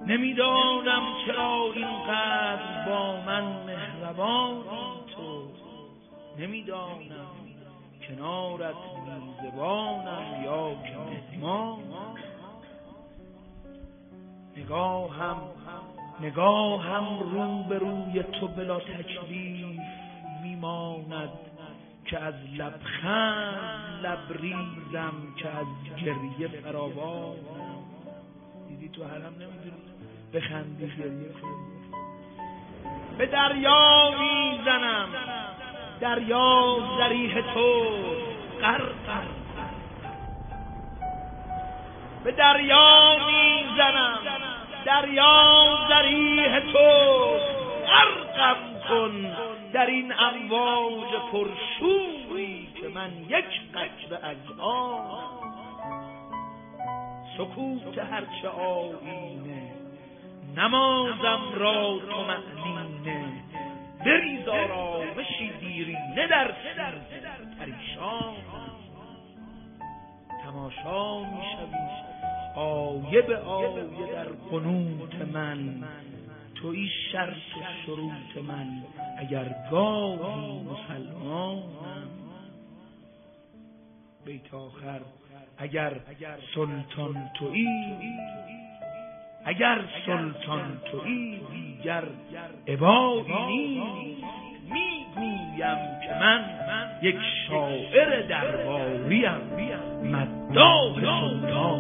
نمیدانم چرا اینقدر با من مهربانی تو، نمیدانم کنارت میزبانم یا که مهمان. نگاهم رو به روی تو بلا تکلیف میماند، که از لبخند لبریزم که از گریه فراوانم. دیدی تو حرم نمیدونی بخندی گریه کنی. به دریا میزنم، دریا ذریح تو غرقم. به دریا میزنم، دریا ذریح تو غرقم کن در این امواج پرشوری که من یک قطره از آنم. سکوت هرچه آیینه، نمازم را تو معنینه. بریز آرامشی دیرینه در سینه پریشان. تماشا میشوی آیه به آیه در قنوت من، تویی شرط و شروط من اگر گاهی مسلمانم. بیت آخر اگر سلطان تویی، اگر سلطان تویی دیگر عبادی نیست. میگویم که من یک شاعر درباریم، مداح سلطان.